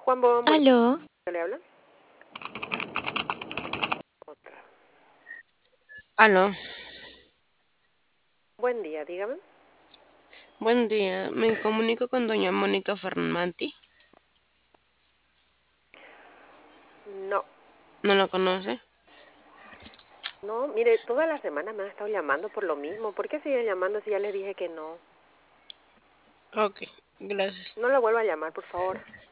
Juan Bon, buen Aló, día, ¿le habla? Otra. Aló, Buen día, dígame. buen día. Me comunico con doña Mónica Fermanti. No, ¿No la conoce? no, mire, toda la semana me han estado llamando por lo mismo. ¿Por qué siguen llamando si ya les dije que no? Ok, gracias. No la vuelva a llamar, por favor.